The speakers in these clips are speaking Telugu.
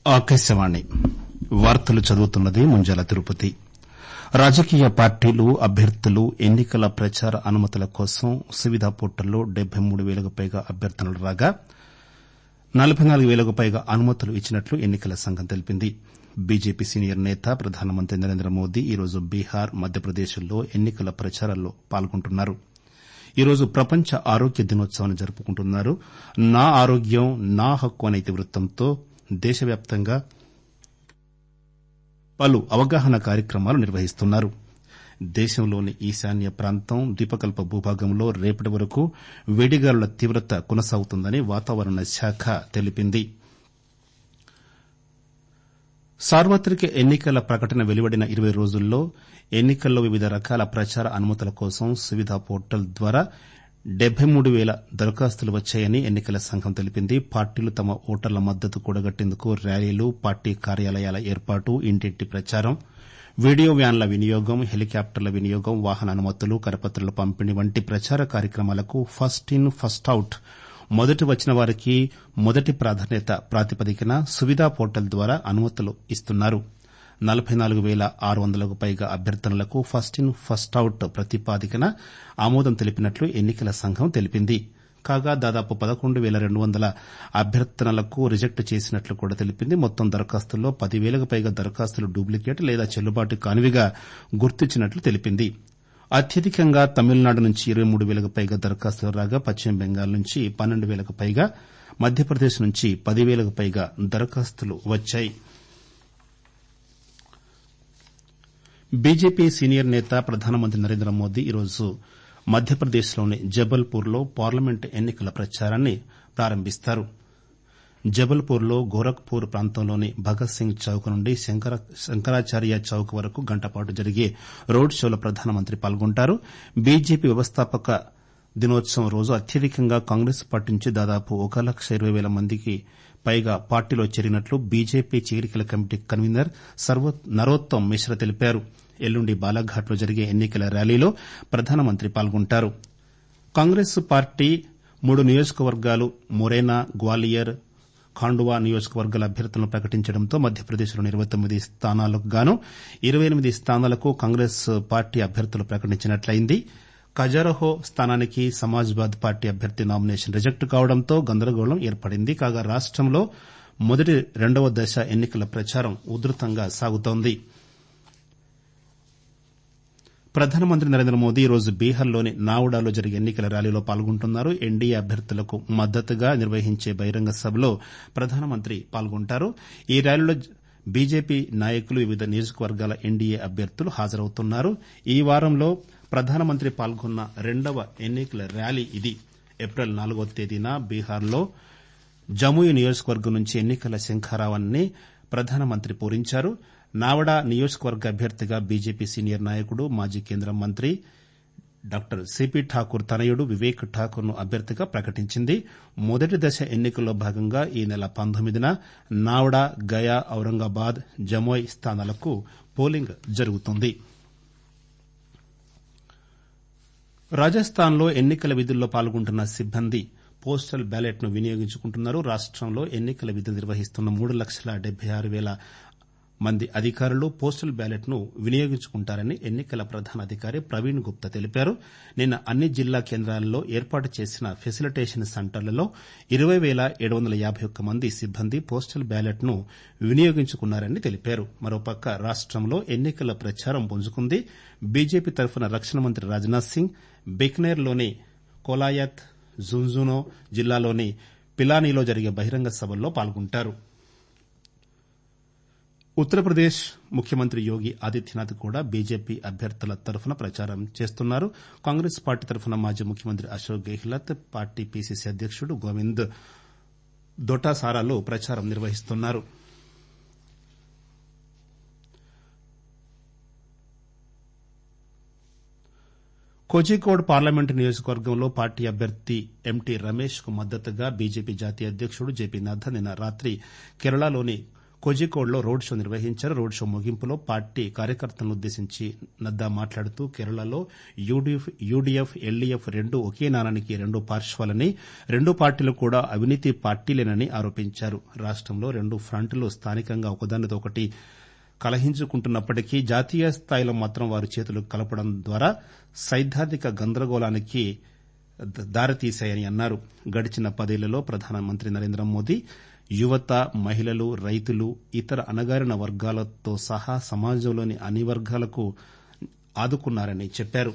ఆకాశవాణి వార్తలు చదువుతున్నది ముంజాల తిరుపతి. రాజకీయ పార్టీలు, అభ్యర్థులు ఎన్నికల ప్రచార అనుమతుల కోసం సువిధా పోర్టల్లో 73,000కు పైగా అభ్యర్థనలు రాగా 44,000కు పైగా అనుమతులు ఇచ్చినట్లు ఎన్నికల సంఘం తెలిపింది. బీజేపీ సీనియర్ నేత ప్రధానమంత్రి నరేంద్ర మోదీ ఈరోజు బీహార్, మధ్యప్రదేశ్లో ఎన్నికల ప్రచారంలో పాల్గొంటున్నారు. ఈరోజు ప్రపంచ ఆరోగ్య దినోత్సవాన్ని జరుపుకుంటున్నారు. నా ఆరోగ్యం నా హక్కు అనే ఇతివృత్తంతో దేశవ్యాప్తంగా పలు అవగాహన కార్యక్రమాలు నిర్వహిస్తున్నారు. దేశంలోని ఈశాన్య ప్రాంతం, ద్వీపకల్ప భూభాగంలో రేపటి వరకు వేడిగాలుల తీవ్రత కొనసాగుతుందని వాతావరణ శాఖ తెలిపింది. సార్వత్రిక ఎన్నికల ప్రకటన వెలువడిన 20 రోజుల్లో ఎన్నికల్లో వివిధ రకాల ప్రచార అనుమతుల కోసం సువిధా పోర్టల్ ద్వారా 73,000 దరఖాస్తులు వచ్చాయని ఎన్నికల సంఘం తెలిపింది. పార్టీలు తమ ఓటర్ల మద్దతు కూడగట్టేందుకు ర్యాలీలు, పార్టీ కార్యాలయాల ఏర్పాటు, ఇంటింటి ప్రచారం, వీడియో వ్యాన్ల వినియోగం, హెలికాప్టర్ల వినియోగం, వాహన అనుమతులు, కరపత్రాల పంపిణీ వంటి ప్రచార కార్యక్రమాలకు ఫస్ట్ ఇన్ ఫస్ట్ అవుట్, మొదటి వచ్చిన వారికి మొదటి ప్రాధాన్యత ప్రాతిపదికన సువిధా పోర్టల్ ద్వారా అనుమతులు ఇస్తున్నారు. 44,600కు పైగా అభ్యర్థనలకు ఫస్ట్ ఇన్ ఫస్ట్ అవుట్ ప్రతిపాదికన ఆమోదం తెలిపినట్లు ఎన్నికల సంఘం తెలిపింది. కాగా దాదాపు 11,200 అభ్యర్థనలకు రిజెక్ట్ చేసినట్లు కూడా తెలిపింది. మొత్తం దరఖాస్తుల్లో 10,000కు పైగా దరఖాస్తులు డూప్లికేట్ లేదా చెల్లుబాటు కానివిగా గుర్తించినట్లు తెలిపింది. అత్యధికంగా తమిళనాడు నుంచి 23,000కు పైగా దరఖాస్తులు రాగా పశ్చిమ బెంగాల్ నుంచి 12,000కు పైగా, మధ్యప్రదేశ్ నుంచి 10,000కు పైగా దరఖాస్తులు వచ్చాయి. బీజేపీ సీనియర్ నేత ప్రధానమంత్రి నరేంద్ర మోదీ ఈరోజు మధ్యప్రదేశ్లోని జబల్పూర్లో పార్లమెంటు ఎన్నికల ప్రచారాన్ని ప్రారంభిస్తారు. జబల్పూర్లో గోరఖ్పూర్ ప్రాంతంలోని భగత్ సింగ్ చౌక్ నుండి శంకరాచార్య చౌక్ వరకు గంటపాటు జరిగే రోడ్ షోలో ప్రధానమంత్రి పాల్గొంటారు. బీజేపీ వ్యవస్థాపక దినోత్సవం రోజు అత్యధికంగా కాంగ్రెస్ పార్టీ నుంచి దాదాపు 1,20,000 మందికి పైగా పార్టీలో చేరినట్లు బీజేపీ చేరికల కమిటీ కన్వీనర్ నరోత్తమ్ మిశ్రా తెలిపారు. ఎల్లుండి బాలాఘాట్లో జరిగే ఎన్నికల ర్యాలీలో ప్రధానమంత్రి పాల్గొంటారు. కాంగ్రెస్ పార్టీ 3 నియోజకవర్గాలు మొరేనా, గ్వాలియర్, ఖాండువా నియోజకవర్గాల అభ్యర్థులను ప్రకటించడంతో మధ్యప్రదేశ్లోని 29 స్థానాలకు గాను 28 స్థానాలకు కాంగ్రెస్ పార్టీ అభ్యర్థులు ప్రకటించినట్లయింది. ఖజారహో స్థానానికి సమాజ్వాదీ పార్టీ అభ్యర్థి నామినేషన్ రిజెక్ట్ కావడంతో గందరగోళం ఏర్పడింది. కాగా రాష్టంలో మొదటి, రెండవ దశ ఎన్నికల ప్రచారం ఉధృతంగా సాగుతోంది. ప్రధానమంత్రి నరేంద్ర మోదీ ఈరోజు బీహార్లోని నావుడాలో జరిగే ఎన్నికల ర్యాలీలో పాల్గొంటున్నారు. ఎన్డీఏ అభ్యర్థులకు మద్దతుగా నిర్వహించే బహిరంగ సభలో ప్రధానమంత్రి పాల్గొంటారు. ఈ ర్యాలీలో బీజేపీ నాయకులు, వివిధ నియోజకవర్గాల ఎన్డీఏ అభ్యర్థులు హాజరవుతున్నారు. ఈ వారంలో ప్రధానమంత్రి పాల్గొన్న రెండవ ఎన్నికల ర్యాలీ ఇది. ఏప్రిల్ 4వ తేదీన బీహార్లో జముయి నియోజకవర్గం నుంచి ఎన్నికల శంఖారావాన్ని ప్రధానమంత్రి పూరించారు. నావడా నియోజకవర్గ అభ్యర్థిగా బీజేపీ సీనియర్ నాయకుడు, మాజీ కేంద్ర మంత్రి డాక్టర్ సిపి ఠాకూర్ తనయుడు వివేక్ ఠాకూర్ను అభ్యర్థిగా ప్రకటించింది. మొదటి దశ ఎన్నికల్లో భాగంగా ఈ నెల 19న నావడా, గయా, ఔరంగాబాద్, జమోయ్ స్థానాలకు పోలింగ్ జరుగుతుంది. రాజస్థాన్లో ఎన్నికల విధుల్లో పాల్గొంటున్న సిబ్బంది పోస్టల్ బ్యాలెట్ను వినియోగించుకుంటున్నారు. రాష్టంలో ఎన్నికల విధులు నిర్వహిస్తున్న 3,76,000 మంది అధికారులు పోస్టల్ బ్యాలెట్ను వినియోగించుకుంటారని ఎన్నికల ప్రధాన అధికారి ప్రవీణ్ గుప్తా తెలిపారు. నిన్న అన్ని జిల్లా కేంద్రాల్లో ఏర్పాటు చేసిన ఫెసిలిటేషన్ సెంటర్లలో 20,751 మంది సిబ్బంది పోస్టల్ బ్యాలెట్ను వినియోగించుకున్నారని తెలిపారు. మరోపక్క రాష్టంలో ఎన్నికల ప్రచారం పుంజుకుంది. బీజేపీ తరఫున రక్షణ మంత్రి రాజ్నాథ్ సింగ్ బికనేర్లోని కోలాయత్, జున్జును జిల్లాలోని పిలానీలో జరిగే బహిరంగ సభల్లో పాల్గొంటారు. ఉత్తరప్రదేశ్ ముఖ్యమంత్రి యోగి ఆదిత్యనాథ్ కూడా బీజేపీ అభ్యర్థుల తరఫున ప్రచారం చేస్తున్నారు. కాంగ్రెస్ పార్టీ తరఫున మాజీ ముఖ్యమంత్రి అశోక్ గెహ్లోట్, పార్టీ పీసీసీ అధ్యకుడు గోవింద్ దొటాసారాలో ప్రచారం నిర్వహిస్తున్నారు. కోజికోడ్ పార్లమెంటు నియోజకవర్గంలో పార్టీ అభ్యర్థి ఎంటీ రమేష్ కు మద్దతుగా బీజేపీ జాతీయ అధ్యకుడు జేపీ నడ్డా నిన్న రాత్రి కేరళలోని కోజికోడ్లో రోడ్ షో నిర్వహించారు. రోడ్ షో ముగింపులో పార్టీ కార్యకర్తలను ఉద్దేశించి నడ్డా మాట్లాడుతూ కేరళలో యూడీఎఫ్, ఎల్డీఎఫ్ రెండూ ఒకే నాణానికి రెండు పార్శ్వాలని, రెండు పార్టీలు కూడా అవినీతి పార్టీలేనని ఆరోపించారు. రాష్టంలో రెండు ఫ్రంట్లు స్థానికంగా ఒకదానితో ఒకటి కలహించుకుంటున్నప్పటికీ జాతీయ స్థాయిలో మాత్రం వారు చేతులు కలపడం ద్వారా సైద్ధాంతిక గందరగోళానికి దారితీశాయని అన్నారు. గడిచిన 10 ఏళ్లలో ప్రధానమంత్రి నరేంద్ర మోదీ యువత, మహిళలు, రైతులు, ఇతర అణగారిన వర్గాలతో సహా సమాజంలోని అన్ని వర్గాలకు ఆదుకున్నారని చెప్పారు.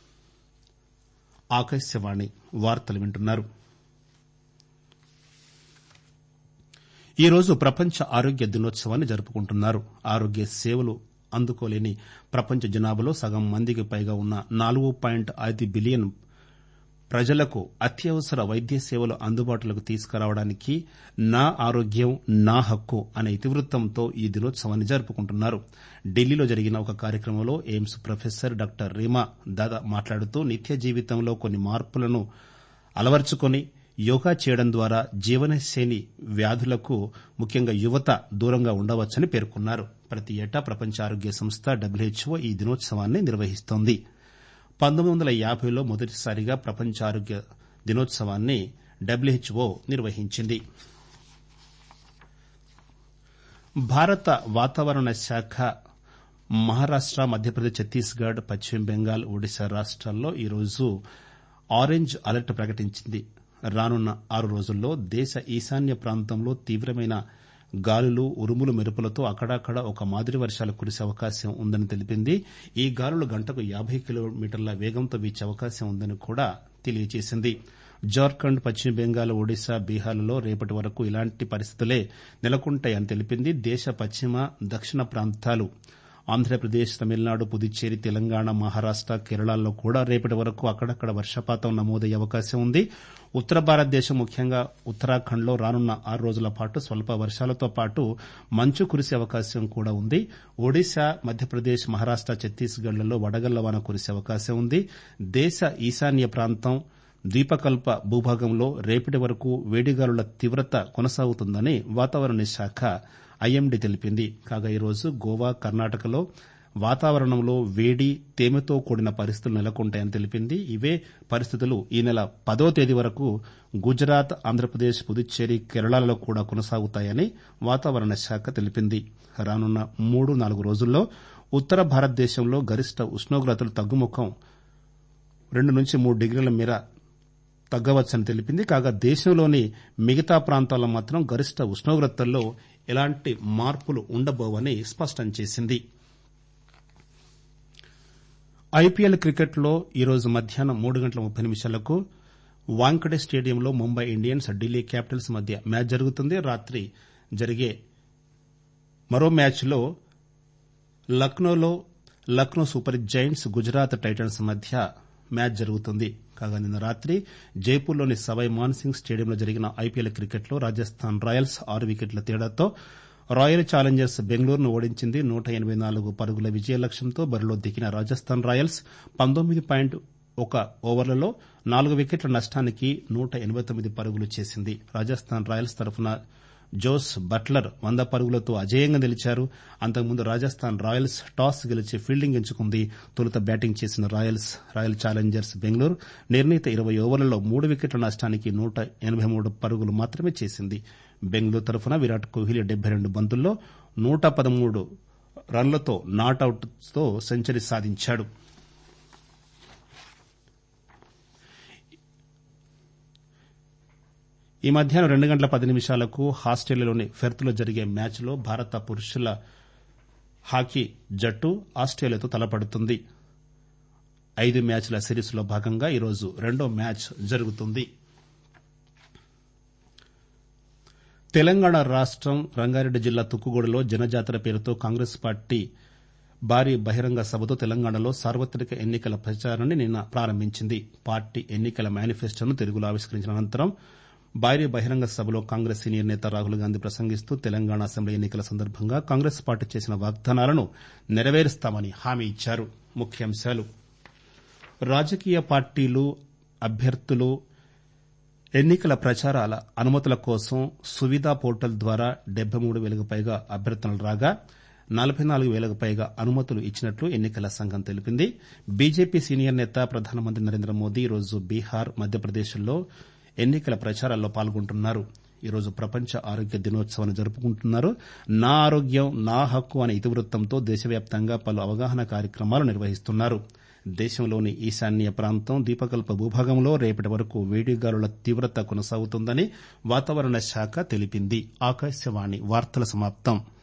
ఈ రోజు ప్రపంచ ఆరోగ్య దినోత్సవాన్ని జరుపుకుంటున్నారు. ఆరోగ్య సేవలు అందుకోలేని ప్రపంచ జనాభాలో సగం మందికి పైగా ఉన్న 4.5 బిలియన్ ప్రజలకు అత్యవసర వైద్య సేవలు అందుబాటులోకి తీసుకురావడానికి నా ఆరోగ్యం నా హక్కు అనే ఇతివృత్తంతో ఈ దినోత్సవాన్ని జరుపుకుంటున్నారు. ఢిల్లీలో జరిగిన ఒక కార్యక్రమంలో AIIMS professor doctor Reema Dada మాట్లాడుతూ నిత్య జీవితంలో కొన్ని మార్పులను అలవర్చుకుని యోగా చేయడం ద్వారా జీవనశైలి వ్యాధులకు ముఖ్యంగా యువత దూరంగా ఉండవచ్చని పేర్కొన్నారు. ప్రతి ఏటా ప్రపంచ ఆరోగ్య సంస్థ WHO ఈ దినోత్సవాన్ని నిర్వహిస్తోంది. 1950లో మొదటిసారిగా ప్రపంచ ఆరోగ్య దినోత్సవాన్ని WHO నిర్వహించింది. భారత వాతావరణ శాఖ మహారాష్ట, మధ్యప్రదేశ్, ఛత్తీస్గఢ్, పశ్చిమ బెంగాల్, ఒడిశా రాష్ట్రాల్లో ఈరోజు ఆరెంజ్ అలర్ట్ ప్రకటించింది. రానున్న 6 రోజుల్లో దేశ ఈశాన్య ప్రాంతంలో తీవ్రమైన గాలులు, ఉరుములు, మెరుపులతో అక్కడక్కడ ఒక మాదిరి వర్షాలు కురిసే అవకాశం ఉందని తెలిపింది. ఈ గాలులు గంటకు 50 కిలోమీటర్ల వేగంతో వీచే అవకాశం ఉందని కూడా తెలియజేసింది. జార్ఖండ్, పశ్చిమ బెంగాల్, ఒడిశా, బీహార్లలో రేపటి వరకు ఇలాంటి పరిస్థితులే నెలకొంటాయని తెలిపింది. దేశ పశ్చిమ, దక్షిణ ప్రాంతాలు ఆంధ్రప్రదేశ్, తమిళనాడు, పుదుచ్చేరి, తెలంగాణ, మహారాష్ట, కేరళల్లో కూడా రేపటి వరకు అక్కడక్కడ వర్షపాతం నమోదయ్యే అవకాశం ఉంది. ఉత్తర భారతదేశం ముఖ్యంగా ఉత్తరాఖండ్లో రానున్న 6 రోజుల పాటు స్వల్ప వర్షాలతో పాటు మంచు కురిసే అవకాశం కూడా ఉంది. ఒడిశా, మధ్యప్రదేశ్, మహారాష్ట, ఛత్తీస్గఢ్లలో వడగళ్ల వాన కురిసే అవకాశం ఉంది. దేశ ఈశాన్య ప్రాంతం, ద్వీపకల్ప భూభాగంలో రేపటి వరకు వేడిగాలుల తీవ్రత కొనసాగుతుందని వాతావరణ శాఖ IMD తెలిపింది. కాగా ఈరోజు గోవా, కర్ణాటకలో వాతావరణంలో వేడి, తేమతో కూడిన పరిస్థితులు నెలకొంటాయని తెలిపింది. ఇవే పరిస్థితులు ఈ నెల 10వ తేదీ వరకు గుజరాత్, ఆంధ్రప్రదేశ్, పుదుచ్చేరి, కేరళలో కూడా కొనసాగుతాయని వాతావరణ శాఖ తెలిపింది. రానున్న 3-4 రోజుల్లో ఉత్తర భారతదేశంలో గరిష్ట ఉష్ణోగ్రతలు తగ్గుముఖం 2-3 డిగ్రీల మేర తగ్గవచ్చని తెలిపింది. కాగా దేశంలోని మిగతా ఈప్రాంతాల్లో మాత్రం గరిష్ట ఉష్ణోగ్రతల్లో ఎలాంటి మార్పులు ఉండబోవని స్పష్టం చేసింది. ఐపీఎల్ క్రికెట్లో ఈరోజు మధ్యాహ్నం 3:30 వాంఖడే స్టేడియంలో ముంబై ఇండియన్స్, ఢిల్లీ క్యాపిటల్స్ మధ్య మ్యాచ్ జరుగుతుంది. రాత్రి జరిగే మరో మ్యాచ్లో లక్నోలో Lucknow Super Giants, Gujarat Titans మధ్య మ్యాచ్ జరుగుతుంది. కాగా నిన్న రాత్రి జైపూర్లోని సవాయ్ మాన్సింగ్ స్టేడియంలో జరిగిన ఐపీఎల్ క్రికెట్లో రాజస్థాన్ రాయల్స్ 6 వికెట్ల తేడాతో రాయల్ ఛాలెంజర్స్ బెంగళూరును ఓడించింది. 184 పరుగుల విజయ లక్ష్యంతో బరిలో దిగిన రాజస్థాన్ రాయల్స్ 19.1 ఓవర్లలో 4 వికెట్ల నష్టానికి 189 పరుగులు చేసింది. రాజస్థాన్ రాయల్స్ తరఫున జోస్ బట్లర్ 100 పరుగులతో అజేయంగా నిలిచారు. అంతకుముందు రాజస్థాన్ రాయల్స్ టాస్ గెలిచి ఫీల్డింగ్ ఎంచుకుంది. తొలుత బ్యాటింగ్ చేసిన రాయల్ ఛాలెంజర్స్ బెంగళూరు నిర్ణీత 20 ఓవర్లలో 3 వికెట్ల నష్టానికి 183 పరుగులు మాత్రమే చేసింది. బెంగళూరు తరఫున విరాట్ కోహ్లీ 72 బంతుల్లో 113 రన్లతో నాటౌట్తో సెంచరీ సాధించాడు. ఈ మధ్యాహ్నం 2:10 ఆస్ట్రేలియాలోని పెర్త్లో జరిగే మ్యాచ్లో భారత పురుషుల హాకీ జట్టు ఆస్ట్రేలియాతో తలపడుతుంది. 5 మ్యాచ్ల సిరీస్లో భాగంగా ఈరోజు రెండో మ్యాచ్ జరుగుతుంది. తెలంగాణ రాష్టం రంగారెడ్డి జిల్లా తుక్కుగూడలో జనజాతర పేరుతో కాంగ్రెస్ పార్టీ భారీ బహిరంగ సభతో తెలంగాణలో సార్వత్రిక ఎన్నికల ప్రచారాన్ని నిన్న ప్రారంభించింది. పార్టీ ఎన్నికల మేనిఫెస్టోను తెలుగులో ఆవిష్కరించిన అనంతరం భారీ బహిరంగ సభలో కాంగ్రెస్ సీనియర్ నేత రాహుల్ గాంధీ ప్రసంగిస్తూ తెలంగాణ అసెంబ్లీ ఎన్నికల సందర్భంగా కాంగ్రెస్ పార్టీ చేసిన వాగ్దానాలను నెరవేరుస్తామని హామీ ఇచ్చారు. ముఖ్యాంశాలు: రాజకీయ పార్టీలు, అభ్యర్థులు ఎన్నికల ప్రచారాల అనుమతుల కోసం సువిధా పోర్టల్ ద్వారా 73,000కు పైగా అభ్యర్థనలు రాగా 44,000కు పైగా అనుమతులు ఇచ్చినట్లు ఎన్నికల సంఘం తెలిపింది. బీజేపీ సీనియర్ నేత ప్రధానమంత్రి నరేంద్ర మోదీ ఈరోజు బీహార్, మధ్యప్రదేశ్లో ఎన్నికల ప్రచారాల్లో పాల్గొంటున్నారు. ఈరోజు ప్రపంచ ఆరోగ్య దినోత్సవాన్ని జరుపుకుంటున్నారు. నా ఆరోగ్యం నా హక్కు అనే ఇతివృత్తంతో దేశవ్యాప్తంగా పలు అవగాహన కార్యక్రమాలు నిర్వహిస్తున్నారు. దేశంలోని ఈశాన్య ప్రాంతం, ద్వీపకల్ప భూభాగంలో రేపటి వరకు వేడిగాలుల తీవ్రత కొనసాగుతుందని వాతావరణ శాఖ తెలిపింది. ఆకాశవాణి వార్తల సమాప్తం.